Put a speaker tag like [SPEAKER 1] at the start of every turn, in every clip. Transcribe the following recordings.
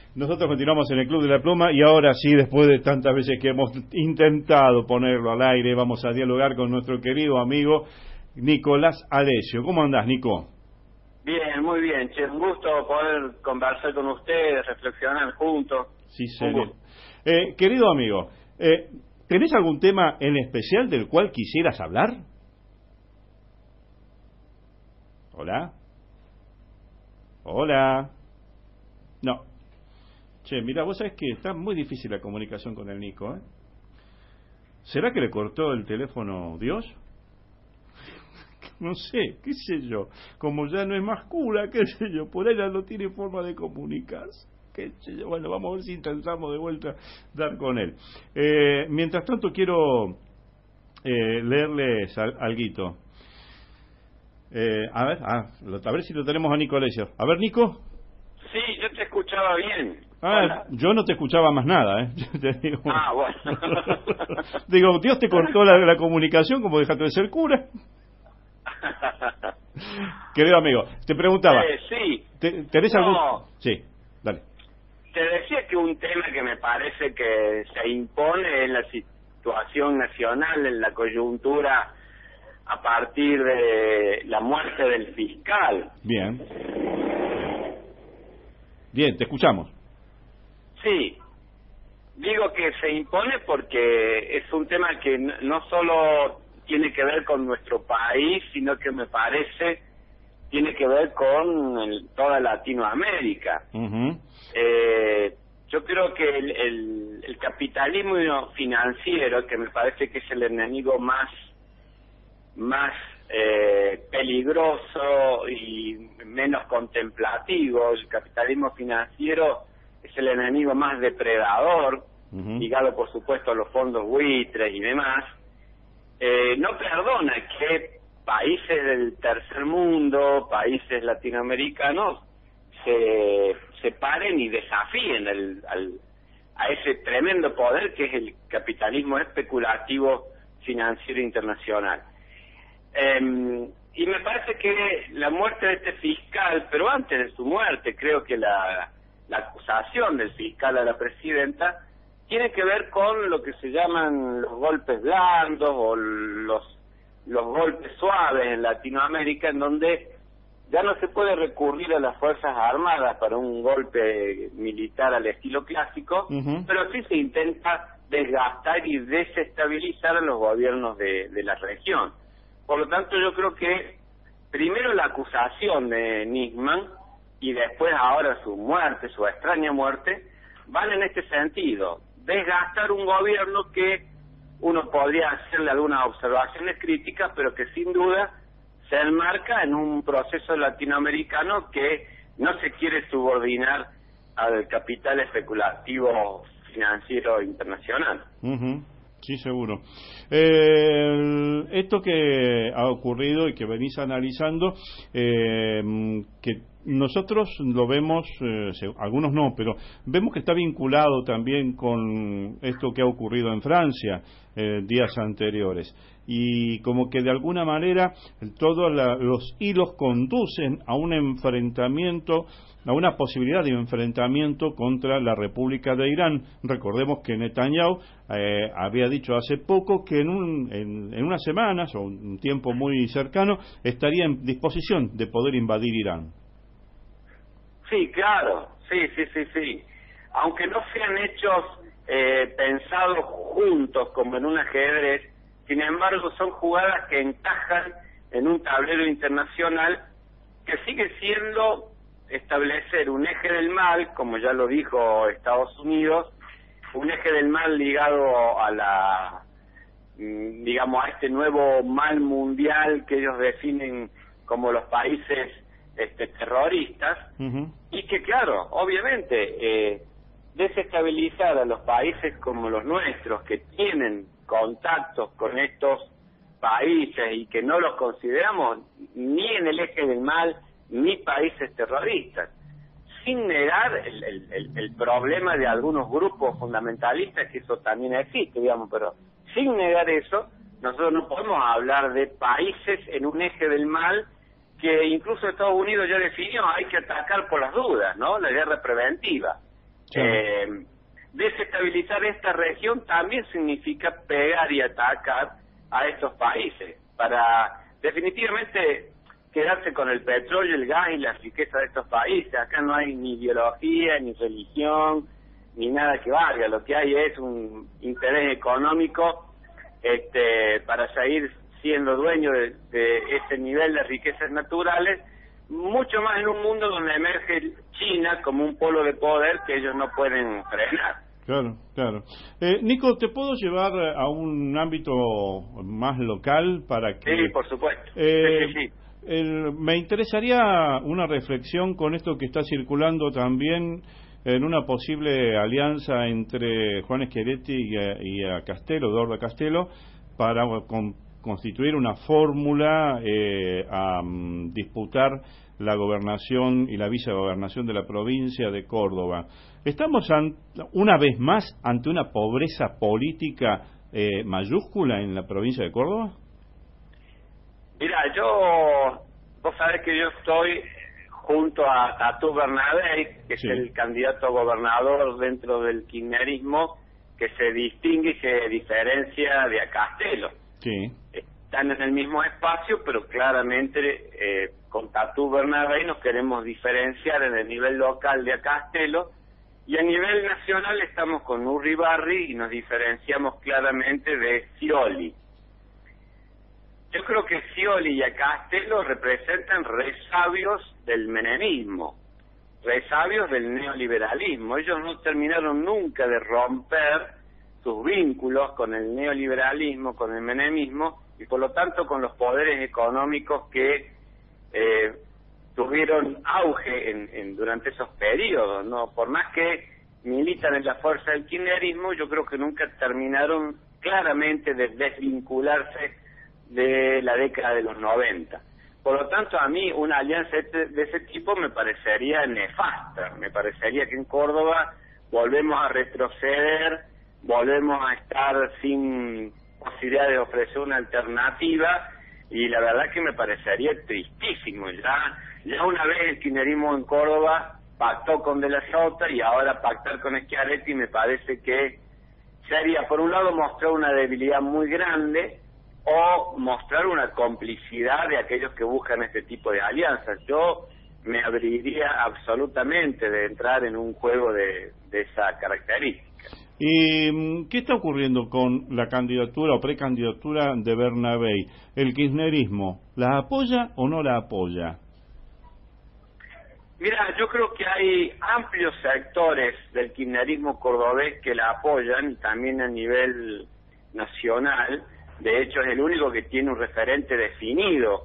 [SPEAKER 1] Nosotros continuamos en el Club de la Pluma y ahora sí, después de tantas veces que hemos intentado ponerlo al aire, vamos a dialogar con nuestro querido amigo Nicolás Alessio. ¿Cómo andás, Nico?
[SPEAKER 2] Bien, muy bien, che, un gusto poder conversar con ustedes, reflexionar juntos.
[SPEAKER 1] Sí, señor. Querido amigo, ¿tenés algún tema en especial del cual quisieras hablar? ¿Hola? ¿Hola? No. Che, mira, vos sabés que está muy difícil la comunicación con el Nico, ¿eh? ¿Será que le cortó el teléfono Dios? No sé, qué sé yo. Como ya no es más cura, qué sé yo, por ahí ya no tiene forma de comunicarse. Qué sé yo. Bueno, vamos a ver si intentamos de vuelta dar con él. Mientras tanto, quiero leerles alguito. A ver si lo tenemos a Nico Alessio. A ver, Nico.
[SPEAKER 2] Sí, yo te escuchaba bien.
[SPEAKER 1] Hola. Yo no te escuchaba más nada, ¿eh? Te digo.
[SPEAKER 2] Bueno.
[SPEAKER 1] Digo, Dios te cortó la comunicación como dejaste de ser cura. Querido amigo, te preguntaba.
[SPEAKER 2] Sí.
[SPEAKER 1] ¿Tenés algún...? Sí, dale.
[SPEAKER 2] Te decía que un tema que me parece que se impone en la situación nacional, en la coyuntura, a partir de la muerte del fiscal.
[SPEAKER 1] Bien. Bien, te escuchamos.
[SPEAKER 2] Sí. Digo que se impone porque es un tema que no solo tiene que ver con nuestro país, sino que me parece tiene que ver con toda Latinoamérica.
[SPEAKER 1] Uh-huh.
[SPEAKER 2] Yo creo que el capitalismo financiero, que me parece que es el enemigo más peligroso y menos contemplativo, el capitalismo financiero es el enemigo más depredador, uh-huh, ligado por supuesto a los fondos buitres y demás. No perdona que países del tercer mundo, países latinoamericanos, se paren y desafíen a ese tremendo poder que es el capitalismo especulativo financiero internacional. Y me parece que la muerte de este fiscal, pero antes de su muerte, creo que la acusación del fiscal a la presidenta tiene que ver con lo que se llaman los golpes blandos o los golpes suaves en Latinoamérica, en donde ya no se puede recurrir a las Fuerzas Armadas para un golpe militar al estilo clásico, uh-huh, pero sí se intenta desgastar y desestabilizar a los gobiernos de la región. Por lo tanto, yo creo que primero la acusación de Nisman y después ahora su muerte, su extraña muerte, van en este sentido: desgastar un gobierno que uno podría hacerle algunas observaciones críticas, pero que sin duda se enmarca en un proceso latinoamericano que no se quiere subordinar al capital especulativo financiero internacional.
[SPEAKER 1] Uh-huh. Sí, seguro. Esto que ha ocurrido y que venís analizando, que nosotros lo vemos, algunos no, pero vemos que está vinculado también con esto que ha ocurrido en Francia días anteriores. Y como que de alguna manera todos los hilos conducen a un enfrentamiento, a una posibilidad de enfrentamiento contra la República de Irán. Recordemos que Netanyahu había dicho hace poco que en unas semanas o un tiempo muy cercano estaría en disposición de poder invadir Irán.
[SPEAKER 2] Sí, claro, sí. Aunque no sean hechos pensados juntos como en un ajedrez, sin embargo son jugadas que encajan en un tablero internacional que sigue siendo establecer un eje del mal, como ya lo dijo Estados Unidos, un eje del mal ligado a a este nuevo mal mundial que ellos definen como los países terroristas, uh-huh, y que claro, obviamente desestabilizar a los países como los nuestros, que tienen contactos con estos países y que no los consideramos ni en el eje del mal ni países terroristas, sin negar el problema de algunos grupos fundamentalistas, que eso también existe, pero sin negar eso, nosotros no podemos hablar de países en un eje del mal que incluso Estados Unidos ya definió: hay que atacar por las dudas, ¿no? La guerra preventiva.
[SPEAKER 1] Sí.
[SPEAKER 2] Desestabilizar esta región también significa pegar y atacar a estos países para definitivamente quedarse con el petróleo, el gas y la riqueza de estos países. Acá no hay ni ideología, ni religión, ni nada que valga. Lo que hay es un interés económico para seguir siendo dueño de ese nivel de riquezas naturales, mucho más en un mundo donde emerge China como un polo de poder que ellos no pueden frenar.
[SPEAKER 1] Claro, claro. Nico, ¿te puedo llevar a un ámbito más local para que...
[SPEAKER 2] Sí, por supuesto. Sí.
[SPEAKER 1] Me interesaría una reflexión con esto que está circulando también en una posible alianza entre Juan Schiaretti y a Castello, Eduardo Castello, para constituir una fórmula a disputar la gobernación y la vicegobernación de la provincia de Córdoba. ¿Estamos una vez más ante una pobreza política mayúscula en la provincia de Córdoba?
[SPEAKER 2] Mira, vos sabés que yo estoy junto a Tatú Bernabé, que
[SPEAKER 1] sí,
[SPEAKER 2] es el candidato a gobernador dentro del kirchnerismo, que se distingue y se diferencia de a Castello.
[SPEAKER 1] Sí.
[SPEAKER 2] Están en el mismo espacio, pero claramente con Tatú Bernabé nos queremos diferenciar en el nivel local de a Castello, y a nivel nacional estamos con Urribarri y nos diferenciamos claramente de Scioli. Yo creo que Scioli y a Castello representan resabios del menemismo, resabios del neoliberalismo. Ellos no terminaron nunca de romper sus vínculos con el neoliberalismo, con el menemismo, y por lo tanto con los poderes económicos que tuvieron auge durante esos periodos, ¿no? Por más que militan en la fuerza del kirchnerismo, yo creo que nunca terminaron claramente de desvincularse de la década de los 90. Por lo tanto, a mí una alianza de ese tipo me parecería nefasta. Me parecería que en Córdoba volvemos a retroceder, volvemos a estar sin posibilidad de ofrecer una alternativa, y la verdad que me parecería tristísimo. Ya una vez el kirchnerismo en Córdoba pactó con De la Sota, y ahora pactar con Schiaretti me parece que sería, por un lado, mostrar una debilidad muy grande, o mostrar una complicidad de aquellos que buscan este tipo de alianzas. Yo me abriría absolutamente de entrar en un juego de esa característica.
[SPEAKER 1] ¿Y qué está ocurriendo con la candidatura o precandidatura de Bernabé? ¿El kirchnerismo la apoya o no la apoya?
[SPEAKER 2] Mira, yo creo que hay amplios sectores del kirchnerismo cordobés que la apoyan, y también a nivel nacional. De hecho, es el único que tiene un referente definido,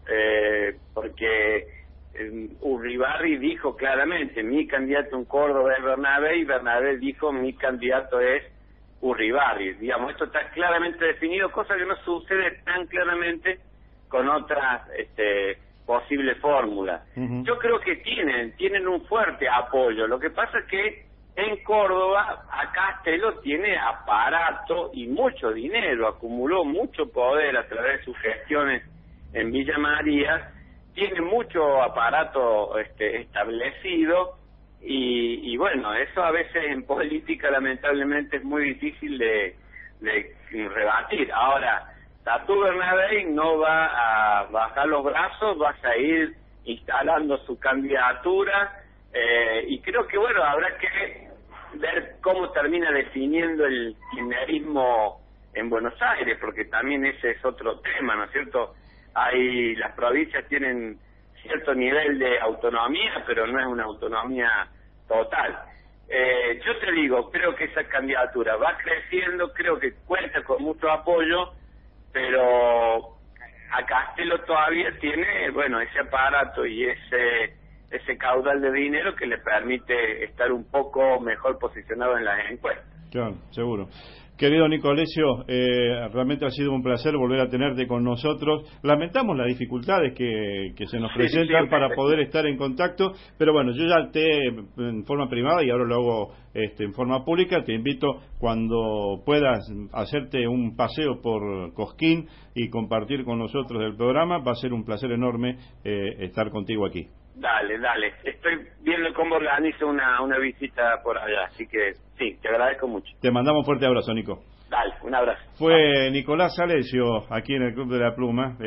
[SPEAKER 2] porque Urribarri dijo claramente: mi candidato en Córdoba es Bernabé, y Bernabé dijo: mi candidato es Urribarri. Digamos, esto está claramente definido, cosa que no sucede tan claramente con otras posibles fórmulas. Uh-huh. Yo creo que tienen un fuerte apoyo. Lo que pasa es que en Córdoba, a Castello tiene aparato y mucho dinero, acumuló mucho poder a través de sus gestiones en Villa María, tiene mucho aparato establecido, y bueno, eso a veces en política lamentablemente es muy difícil de rebatir. Ahora, Tatú Bernabé no va a bajar los brazos, va a seguir instalando su candidatura, y creo que bueno, habrá que ver cómo termina definiendo el kirchnerismo en Buenos Aires, porque también ese es otro tema, ¿no es cierto? Las provincias tienen cierto nivel de autonomía, pero no es una autonomía total. Yo te digo, creo que esa candidatura va creciendo, creo que cuenta con mucho apoyo, pero a Castello todavía tiene, bueno, ese aparato y ese caudal de dinero que le permite estar un poco mejor posicionado en las encuestas.
[SPEAKER 1] Claro, seguro. Querido Nicolesio, realmente ha sido un placer volver a tenerte con nosotros. Lamentamos las dificultades que se nos presentan para poder estar en contacto, pero bueno, yo ya en forma privada, y ahora lo hago en forma pública, te invito cuando puedas hacerte un paseo por Cosquín y compartir con nosotros el programa. Va a ser un placer enorme estar contigo aquí.
[SPEAKER 2] Dale. Estoy viendo cómo organizo una visita por allá, así que sí, te agradezco mucho.
[SPEAKER 1] Te mandamos un fuerte abrazo, Nico.
[SPEAKER 2] Dale, un abrazo.
[SPEAKER 1] Fue Nicolás Alessio, aquí en el Club de la Pluma.